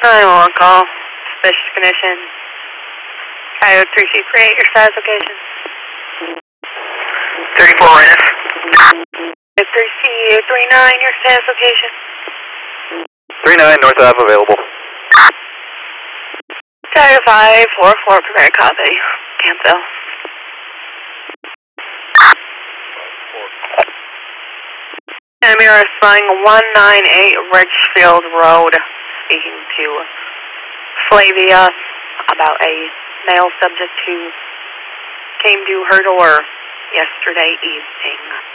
911 call. Suspicious condition. Coyote 338, your status location. 34 minutes. 339, your status location. 39, North Ave available. Tiger 544, prepare copy. Cancel. Enemy are flying 198 Ridgefield Road, speaking to Flavia about a male subject who came to her door yesterday evening.